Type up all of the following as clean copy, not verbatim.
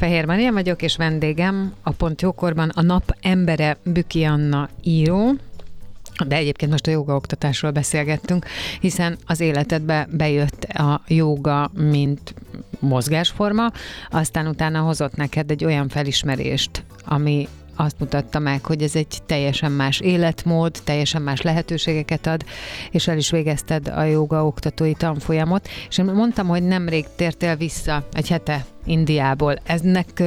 Fehér Maria vagyok, és vendégem a Pont Jókorban a nap embere Büki Anna író, de egyébként most a jógaoktatásról beszélgettünk, hiszen az életedbe bejött a jóga, mint mozgásforma, aztán utána hozott neked egy olyan felismerést, ami azt mutatta meg, hogy ez egy teljesen más életmód, teljesen más lehetőségeket ad, és el is végezted a jóga oktatói tanfolyamot, és én mondtam, hogy nemrég tértél vissza egy hete Indiából. Eznek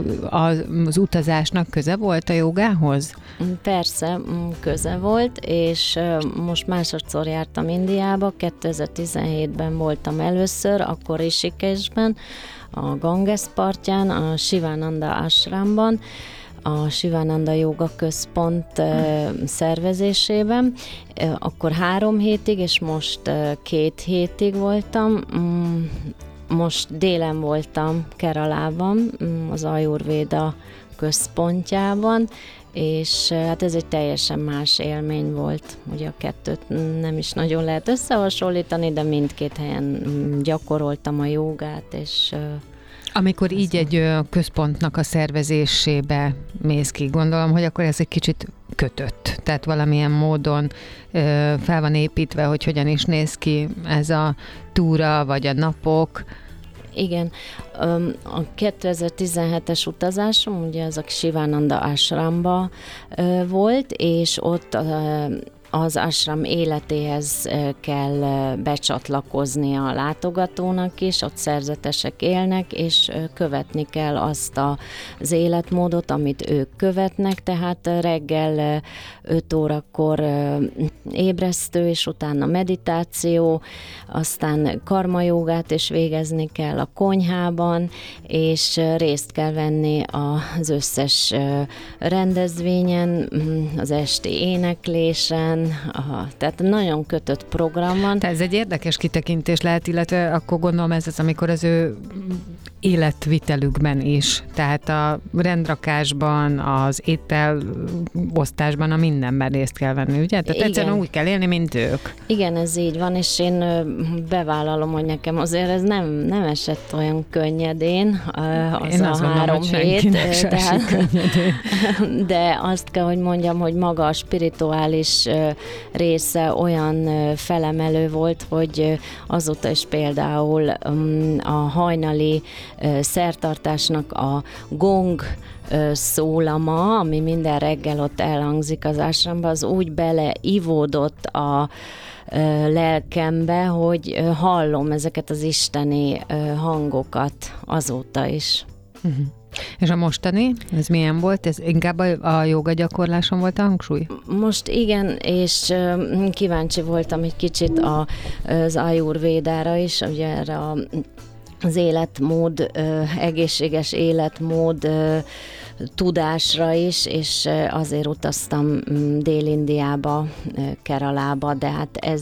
az utazásnak köze volt a jogához? Persze, köze volt, és most másodszor jártam Indiába, 2017-ben voltam először, akkor Rishikeshben, a Ganges partján, a Sivananda Ashramban, a Sivananda Jóga Központ szervezésében. Akkor 3 hétig, és most 2 hétig voltam. Most délen voltam Keralában, az Ayurvéda központjában, és hát ez egy teljesen más élmény volt. Ugye a kettőt nem is nagyon lehet összehasonlítani, de mindkét helyen gyakoroltam a jogát, és amikor így egy központnak a szervezésébe mész ki, gondolom, hogy akkor ez egy kicsit kötött. Tehát valamilyen módon fel van építve, hogy hogyan is néz ki ez a túra, vagy a napok. Igen, a 2017-es utazásom, ugye ez a Sivananda Ashramba volt, és ott az ashram életéhez kell becsatlakozni a látogatónak is, ott szerzetesek élnek, és követni kell azt az életmódot, amit ők követnek, tehát reggel 5 órakor ébresztő, és utána meditáció, aztán karmajogát is végezni kell a konyhában, és részt kell venni az összes rendezvényen, az esti éneklésen, tehát nagyon kötött program van. Tehát ez egy érdekes kitekintés lehet, illetve akkor gondolom ez az, amikor az ő életvitelükben is, tehát a rendrakásban, az ételosztásban, a mindenben részt kell venni, ugye? Tehát egyszerűen úgy kell élni, mint ők. Igen, ez így van, és én bevállalom, hogy nekem azért ez nem esett olyan könnyedén, az én a 3 hét. De azt kell, hogy mondjam, hogy maga a spirituális része olyan felemelő volt, hogy azóta is például a hajnali szertartásnak a gong szólama, ami minden reggel ott elhangzik az ásramba, az úgy beleivódott a lelkembe, hogy hallom ezeket az isteni hangokat azóta is. Uh-huh. És a mostani, ez milyen volt? Ez inkább a jóga gyakorláson volt a hangsúly? Most igen, és kíváncsi voltam egy kicsit az Ayurvédára is, ugye erre az életmód, egészséges életmód tudásra is, és azért utaztam Dél-Indiába, Keralába, de hát ez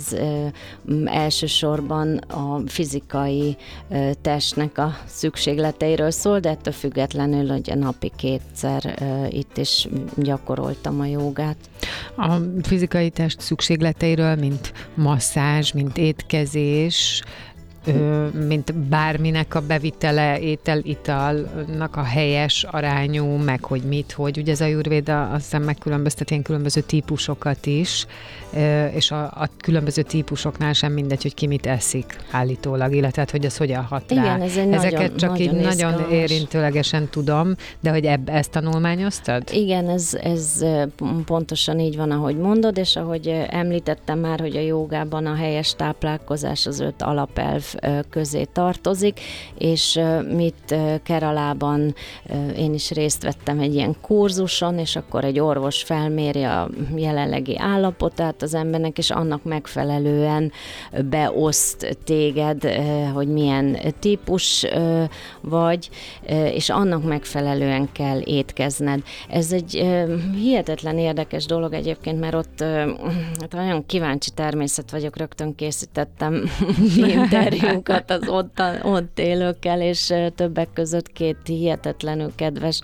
elsősorban a fizikai testnek a szükségleteiről szól, de ettől függetlenül, hogy napi 2-szer itt is gyakoroltam a jogát. A fizikai test szükségleteiről, mint masszázs, mint étkezés, mint bárminek a bevitele, étel-italnak a helyes arányú, meg hogy mit, hogy ugye az Ayurvéda azt hiszem megkülönböztet ilyen különböző típusokat is, és a különböző típusoknál sem mindegy, hogy ki mit eszik állítólag, illetve hogy ez hogyan hat rá. Igen, ez egy ezeket csak így nagyon érintőlegesen tudom, de hogy ezt tanulmányoztad? Igen, ez pontosan így van, ahogy mondod, és ahogy említettem már, hogy a jogában a helyes táplálkozás az 5 alapelv közé tartozik, és mit Keralában én is részt vettem egy ilyen kurzuson, és akkor egy orvos felméri a jelenlegi állapotát az embernek, és annak megfelelően beoszt téged, hogy milyen típus vagy, és annak megfelelően kell étkezned. Ez egy hihetetlen érdekes dolog egyébként, mert ott hát nagyon kíváncsi természet vagyok, rögtön készítettem interjút interjúkat az ott élőkkel, és többek között 2 hihetetlenül kedves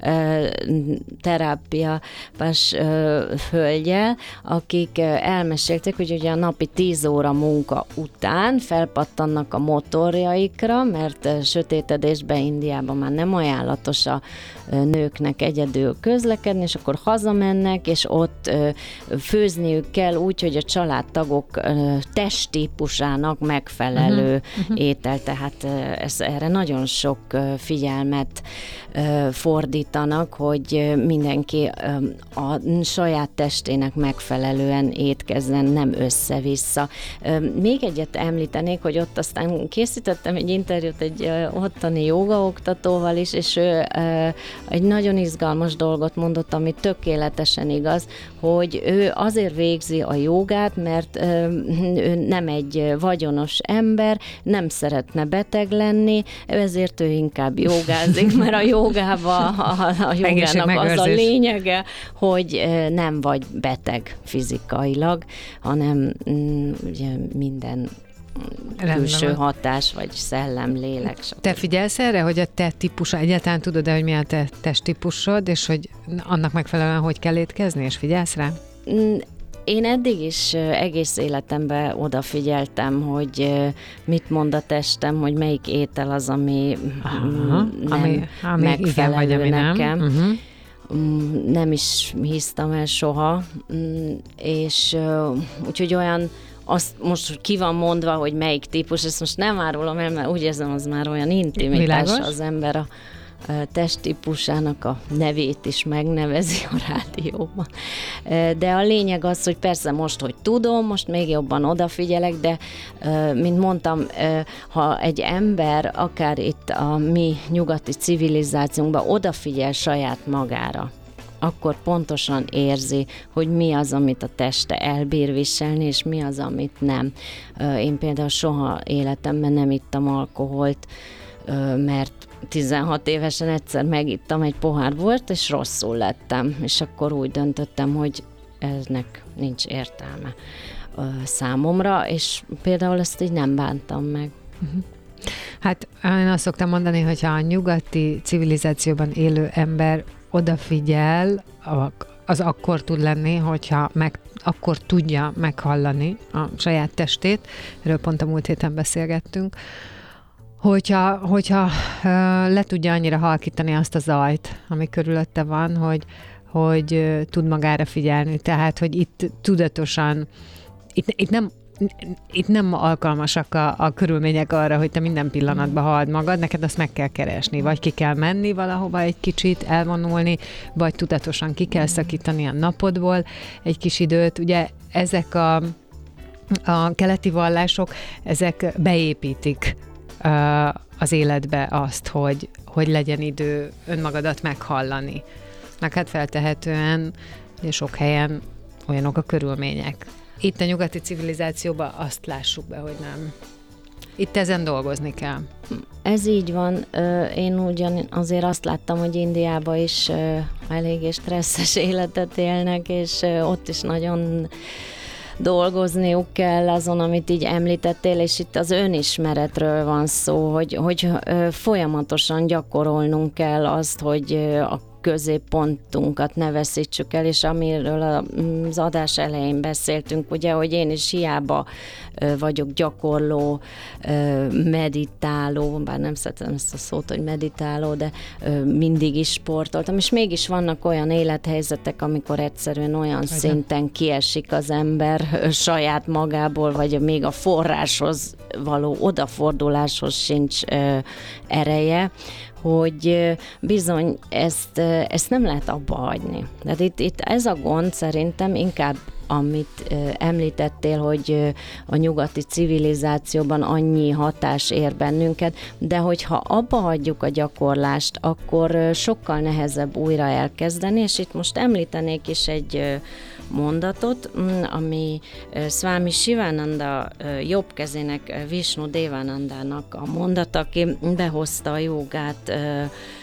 terápiás hölgyel, akik elmesélték, hogy ugye a napi 10 óra munka után felpattannak a motorjaikra, mert sötétedésben Indiában már nem ajánlatos a nőknek egyedül közlekedni, és akkor hazamennek, és ott főzniük kell úgy, hogy a családtagok testtípusának megfelelő étel, tehát erre nagyon sok figyelmet fordítanak, hogy mindenki a saját testének megfelelően étkezzen, nem össze-vissza. Még egyet említenék, hogy ott aztán készítettem egy interjút egy ottani jogaoktatóval is, és ő egy nagyon izgalmas dolgot mondott, ami tökéletesen igaz, hogy ő azért végzi a jogát, mert ő nem egy vagyonos ember, nem szeretne beteg lenni, ezért ő inkább jogázik, mert a jogában, a jogának az a lényege, hogy nem vagy beteg fizikailag, hanem ugye minden külső hatás, vagy szellem, lélek. Te figyelsz erre, hogy a te típusa, egyáltalán tudod-e, hogy mi a te testtípusod, és hogy annak megfelelően hogy kell étkezni, és figyelsz rá? Én eddig is egész életemben odafigyeltem, hogy mit mond a testem, hogy melyik étel az, ami nem megfelelő igen, vagy, nekem. Nem. Nem is hisztam el soha, és úgyhogy olyan azt most ki van mondva, hogy melyik típus, ezt most nem árulom el, mert úgy érzem, az már olyan intimitás. Világos? Az ember a testtípusának a nevét is megnevezi a rádióban. De a lényeg az, hogy persze most, hogy tudom, most még jobban odafigyelek, de mint mondtam, ha egy ember akár itt a mi nyugati civilizációnkban odafigyel saját magára, akkor pontosan érzi, hogy mi az, amit a teste elbír viselni, és mi az, amit nem. Én például soha életemben nem ittam alkoholt, mert 16 évesen egyszer megittam egy pohár bort, és rosszul lettem, és akkor úgy döntöttem, hogy ennek nincs értelme számomra, és például ezt így nem bántam meg. Hát én azt szoktam mondani, hogyha a nyugati civilizációban élő ember odafigyel, az akkor tud lenni, hogyha akkor tudja meghallani a saját testét. Erről pont a múlt héten beszélgettünk. Hogyha le tudja annyira halkítani azt a zajt, ami körülötte van, hogy tud magára figyelni. Tehát, hogy itt tudatosan, itt nem alkalmasak a körülmények arra, hogy te minden pillanatban halld magad, neked azt meg kell keresni, vagy ki kell menni valahova egy kicsit, elvonulni, vagy tudatosan ki kell szakítani a napodból egy kis időt. Ugye ezek a keleti vallások, ezek beépítik az életbe azt, hogy legyen idő önmagadat meghallani. Meg hát feltehetően sok helyen olyanok a körülmények. Itt a nyugati civilizációban azt lássuk be, hogy nem. Itt ezen dolgozni kell. Ez így van. Én ugyan azért azt láttam, hogy Indiában is eléggé stresszes életet élnek, és ott is nagyon dolgozniuk kell azon, amit így említettél, és itt az önismeretről van szó, hogy folyamatosan gyakorolnunk kell azt, hogy a középpontunkat ne veszítsük el, és amiről az adás elején beszéltünk, ugye, hogy én is hiába vagyok gyakorló, meditáló, bár nem szeretem ezt a szót, hogy meditáló, de mindig is sportoltam, és mégis vannak olyan élethelyzetek, amikor egyszerűen olyan szinten kiesik az ember saját magából, vagy még a forráshoz való odaforduláshoz sincs ereje, hogy bizony ezt nem lehet abba hagyni. Tehát itt ez a gond szerintem inkább, amit említettél, hogy a nyugati civilizációban annyi hatás ér bennünket, de hogyha abba hagyjuk a gyakorlást, akkor sokkal nehezebb újra elkezdeni, és itt most említenék is egy mondatot, ami Swami Shivananda jobb kezének, Vishnu Devanandának a mondata, aki behozta a jogát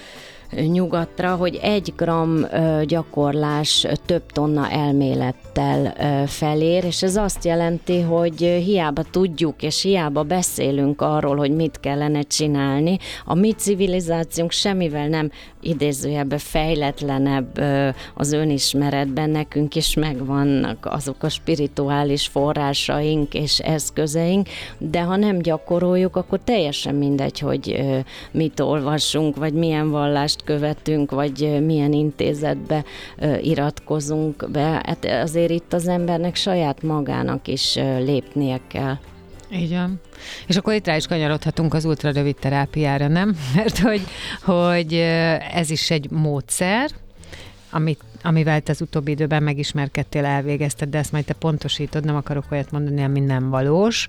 nyugatra, hogy 1 gram gyakorlás több tonna elmélettel felér, és ez azt jelenti, hogy hiába tudjuk, és hiába beszélünk arról, hogy mit kellene csinálni, a mi civilizációnk semmivel nem idézőjelben fejletlenebb az önismeretben, nekünk is megvannak azok a spirituális forrásaink és eszközeink, de ha nem gyakoroljuk, akkor teljesen mindegy, hogy mit olvassunk, vagy milyen vallást követünk, vagy milyen intézetbe iratkozunk be. Hát azért itt az embernek saját magának is lépnie kell. Így van. És akkor itt rá is kanyarodhatunk az ultrarövid terápiára, nem? Mert hogy ez is egy módszer, amivel te az utóbbi időben megismerkedtél, elvégezted, de ezt majd te pontosítod, nem akarok olyat mondani, ami nem valós.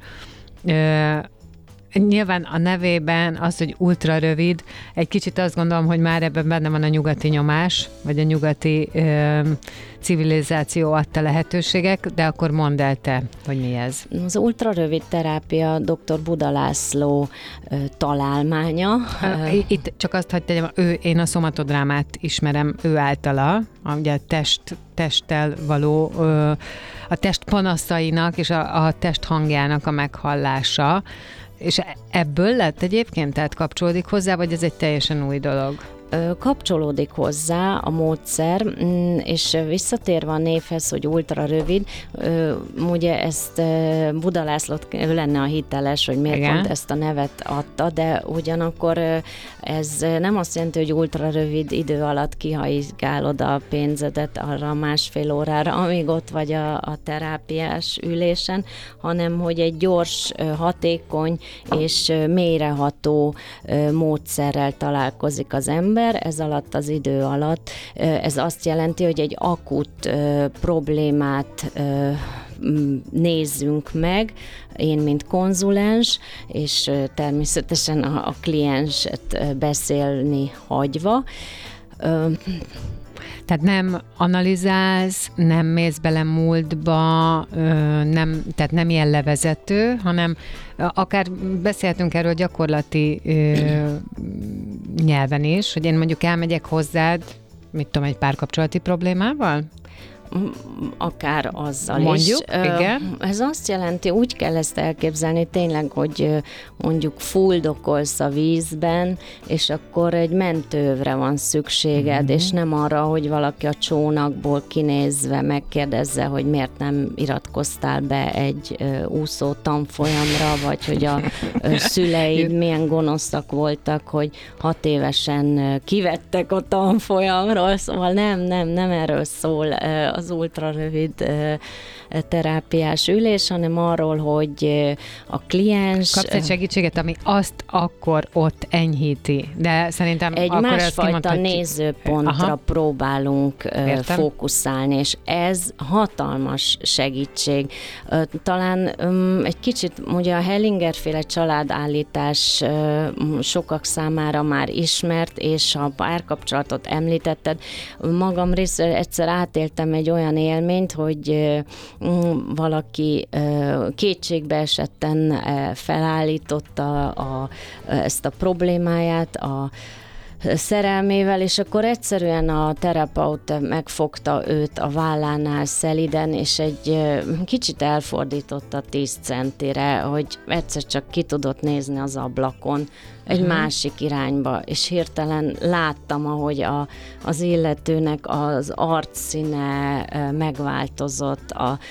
Nyilván a nevében az, hogy ultrarövid, egy kicsit azt gondolom, hogy már ebben benne van a nyugati nyomás, vagy a nyugati civilizáció adta lehetőségek, de akkor mondd el te, hogy mi ez. Az ultrarövid terápia dr. Buda László találmánya. Itt csak azt hadd tegyem, én a szomatodrámát ismerem ő általa, ugye a testtel való, a test panaszainak és a test hangjának a meghallása. És ebből lett egyébként, tehát kapcsolódik hozzá, vagy ez egy teljesen új dolog? Kapcsolódik hozzá a módszer, és visszatérve a névhez, hogy ultra rövid, ugye ezt Buda Lászlót lenne a hiteles, hogy miért pont ezt a nevet adta, de ugyanakkor ez nem azt jelenti, hogy ultra rövid idő alatt kihajgálod a pénzedet arra 1,5 órára, amíg ott vagy a terápiás ülésen, hanem hogy egy gyors, hatékony és mélyreható módszerrel találkozik az ember. Ez alatt az idő alatt, ez azt jelenti, hogy egy akut problémát nézzünk meg, én mint konzulens, és természetesen a klienset beszélni hagyva. Tehát nem analizálsz, nem mész bele múltba, tehát nem ilyen levezető, hanem akár beszélhetünk erről gyakorlati nyelven is, hogy én mondjuk elmegyek hozzád, mit tudom, egy párkapcsolati problémával? Akár azzal mondjuk, is. Igen. Ez azt jelenti, úgy kell ezt elképzelni tényleg, hogy mondjuk fuldokolsz a vízben, és akkor egy mentővre van szükséged, és nem arra, hogy valaki a csónakból kinézve megkérdezze, hogy miért nem iratkoztál be egy úszó tanfolyamra, vagy hogy a szüleid milyen gonoszak voltak, hogy 6 évesen kivettek a tanfolyamról, szóval nem erről szól az ultrarövid terápiás ülés, hanem arról, hogy a kliens... Kapsz egy segítséget, ami azt akkor ott enyhíti, de szerintem egy akkor másfajta nézőpontra próbálunk fókuszálni, és ez hatalmas segítség. Talán egy kicsit, ugye a Hellinger-féle családállítás sokak számára már ismert, és a párkapcsolatot említetted. Magam részéről egyszer átéltem egy olyan élményt, hogy valaki kétségbe esetten felállította ezt a problémáját a szerelmével, és akkor egyszerűen a terapeuta megfogta őt a vállánál szeliden, és egy kicsit elfordította 10 centire, hogy egyszer csak ki tudott nézni az ablakon egy másik irányba, és hirtelen láttam, ahogy az illetőnek az arcszíne megváltozott,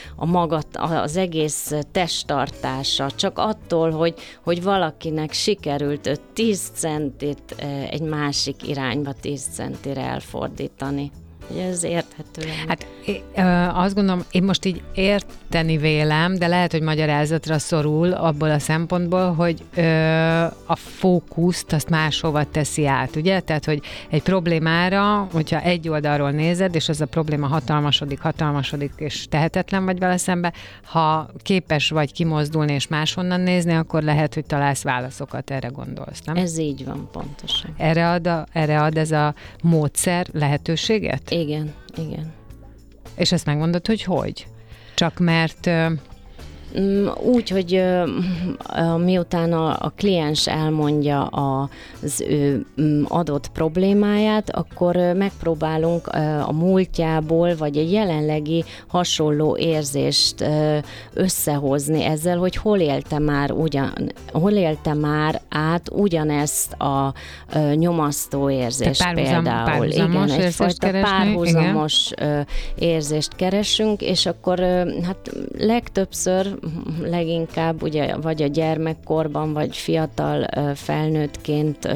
az egész testtartása, csak attól, hogy valakinek sikerült 10 centit egy másik irányba 10 centire elfordítani. Ez érthető. Hát azt gondolom, én most így érteni vélem, de lehet, hogy magyarázatra szorul abból a szempontból, hogy a fókuszt azt máshova teszi át, ugye? Tehát, hogy egy problémára, hogyha egy oldalról nézed, és az a probléma hatalmasodik, és tehetetlen vagy vele szembe, ha képes vagy kimozdulni és máshonnan nézni, akkor lehet, hogy találsz válaszokat, erre gondolsz, nem? Ez így van, pontosan. Erre ad ez a módszer lehetőséget? Igen. És ezt megmondod, hogy hogy? Csak mert Úgy, hogy miután a kliens elmondja az ő adott problémáját, akkor megpróbálunk a múltjából, vagy egy jelenlegi hasonló érzést összehozni ezzel, hogy hol élte már át ugyanezt a nyomasztó érzést például. Igen, egyfajta párhuzamos érzést keresünk, és akkor hát legtöbbször, leginkább ugye vagy a gyermekkorban, vagy fiatal felnőttként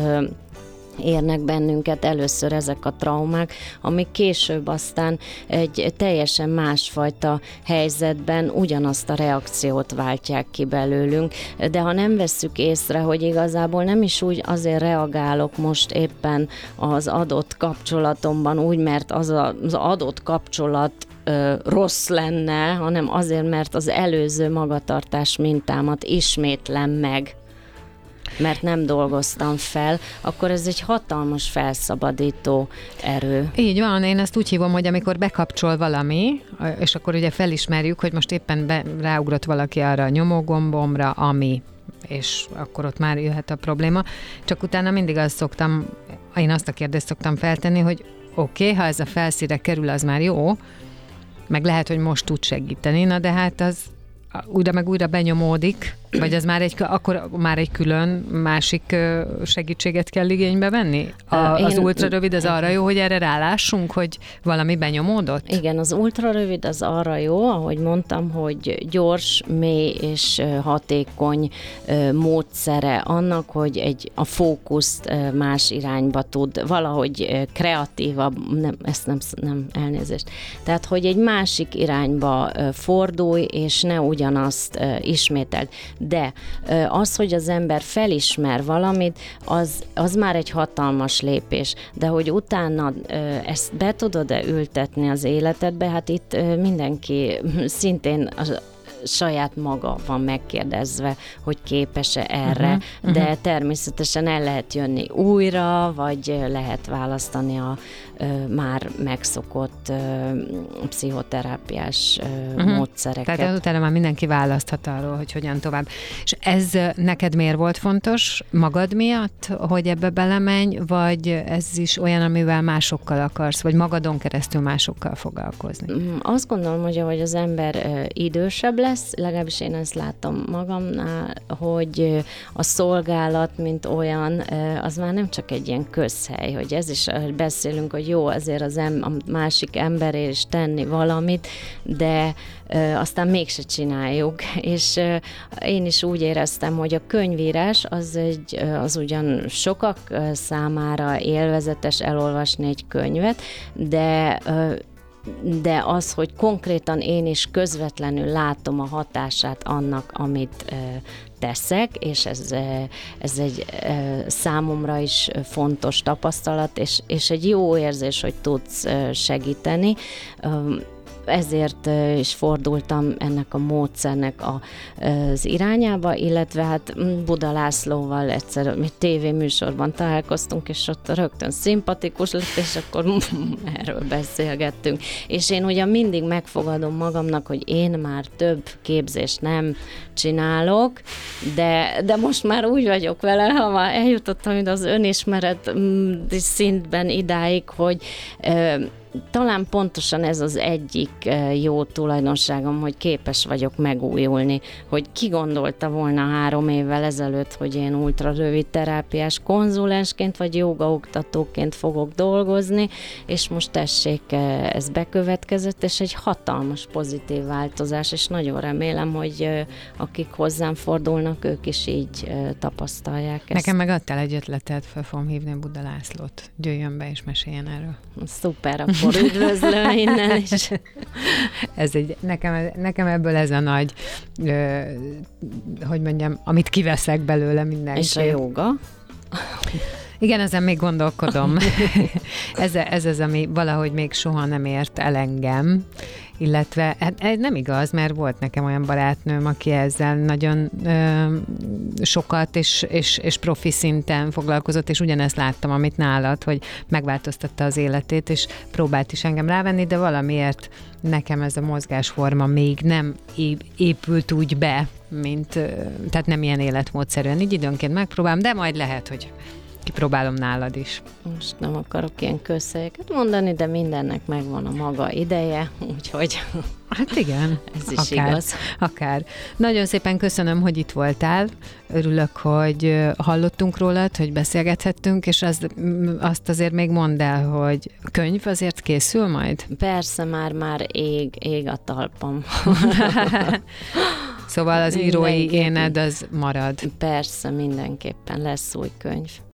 érnek bennünket először ezek a traumák, amik később aztán egy teljesen másfajta helyzetben ugyanazt a reakciót váltják ki belőlünk, de ha nem vesszük észre, hogy igazából nem is úgy azért reagálok most éppen az adott kapcsolatomban úgy, mert az adott kapcsolat rossz lenne, hanem azért, mert az előző magatartás mintámat ismétlem meg, mert nem dolgoztam fel, akkor ez egy hatalmas felszabadító erő. Így van, én ezt úgy hívom, hogy amikor bekapcsol valami, és akkor ugye felismerjük, hogy most éppen ráugrott valaki arra a nyomógombomra, ami, és akkor ott már jöhet a probléma. Csak utána mindig én azt a kérdést szoktam feltenni, hogy oké, ha ez a felszínre kerül, az már jó, meg lehet, hogy most tud segíteni, na de hát az újra meg újra benyomódik, vagy az akkor már egy külön másik segítséget kell igénybe venni? Az ultrarövid az arra jó, hogy erre rálássunk, hogy valami benyomódott? Igen, az ultrarövid az arra jó, ahogy mondtam, hogy gyors, mély és hatékony módszere annak, hogy a fókuszt más irányba tud, valahogy kreatívabb, nem elnézést. Tehát, hogy egy másik irányba fordulj, és ne ugyanazt ismételd. De az, hogy az ember felismer valamit, az már egy hatalmas lépés. De hogy utána ezt be tudod-e ültetni az életedbe, hát itt mindenki szintén saját maga van megkérdezve, hogy képes-e erre, de természetesen el lehet jönni újra, vagy lehet választani a már megszokott pszichoterápiás módszereket. Tehát utána már mindenki választhat arról, hogy hogyan tovább. És ez neked miért volt fontos? Magad miatt, hogy ebbe belemenj, vagy ez is olyan, amivel másokkal akarsz, vagy magadon keresztül másokkal foglalkozni? Azt gondolom, hogy ahogy az ember idősebb lesz, legalábbis én ezt látom magamnál, hogy a szolgálat, mint olyan, az már nem csak egy ilyen közhely, hogy ez is beszélünk, hogy jó, azért a másik emberért is tenni valamit, de aztán mégse csináljuk. És én is úgy éreztem, hogy a könyvírás az ugyan sokak számára élvezetes elolvasni egy könyvet, de az, hogy konkrétan én is közvetlenül látom a hatását annak, amit teszek, és ez egy számomra is fontos tapasztalat, és egy jó érzés, hogy tudsz segíteni. Ezért is fordultam ennek a módszernek az irányába, illetve hát Buda Lászlóval egyszer mi tévéműsorban találkoztunk, és ott rögtön szimpatikus lett, és akkor erről beszélgettünk. És én ugyan mindig megfogadom magamnak, hogy én már több képzést nem csinálok, de most már úgy vagyok vele, ha már eljutottam az önismeret szintben idáig, hogy talán pontosan ez az egyik jó tulajdonságom, hogy képes vagyok megújulni, hogy ki gondolta volna 3 évvel ezelőtt, hogy én ultrarövid terápiás konzulensként vagy jógaoktatóként fogok dolgozni, és most tessék, ez bekövetkezett, és egy hatalmas pozitív változás, és nagyon remélem, hogy akik hozzám fordulnak, ők is így tapasztalják ezt. Nekem meg adtál egy ötletet, fel fogom hívni Buda Lászlót, jöjjön be és meséljen erről. Szuper, akkor üdvözlöm innen is. Nekem ebből ez a nagy, hogy mondjam, amit kiveszek belőle mindenki. És a jóga? Igen, ezen még gondolkodom. Ez az, ami valahogy még soha nem ért el engem, illetve ez nem igaz, mert volt nekem olyan barátnőm, aki ezzel nagyon sokat és profi szinten foglalkozott, és ugyanezt láttam, amit nálad, hogy megváltoztatta az életét, és próbált is engem rávenni, de valamiért nekem ez a mozgásforma még nem épült úgy be, tehát nem ilyen életmódszerűen. Így időnként megpróbálom, de majd lehet, hogy kipróbálom nálad is. Most nem akarok ilyen közhelyeket mondani, de mindennek megvan a maga ideje, úgyhogy hát igen. Ez is igaz. Akár. Nagyon szépen köszönöm, hogy itt voltál. Örülök, hogy hallottunk rólad, hogy beszélgethettünk, és azt azért még mondd el, hogy könyv azért készül majd? Persze, már ég a talpam. Szóval az írói éned az marad. Persze, mindenképpen lesz új könyv.